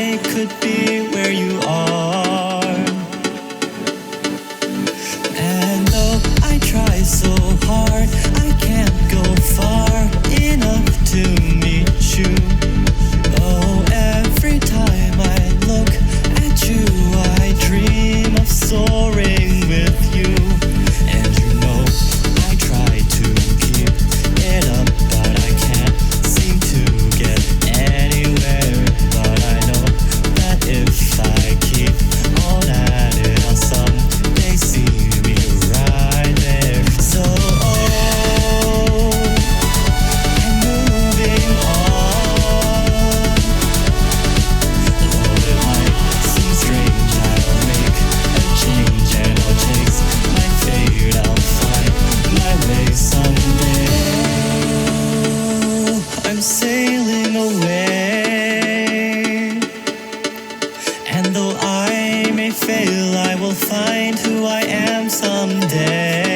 I could be where you are. And though I try so hard, I can't go far enough to meet you. Oh, every time I look at you, I dream of soaring with you. And you know I try to keep it up, but I can't seem to get anywhere. But I know that if I keep on at it, I'll someday see me right there. So I'm moving on. Though it might seem strange, I'll make a change and I'll chase my fate. I'll find my way someday. I'm sailing away, and though I may fail, I will find who I am someday.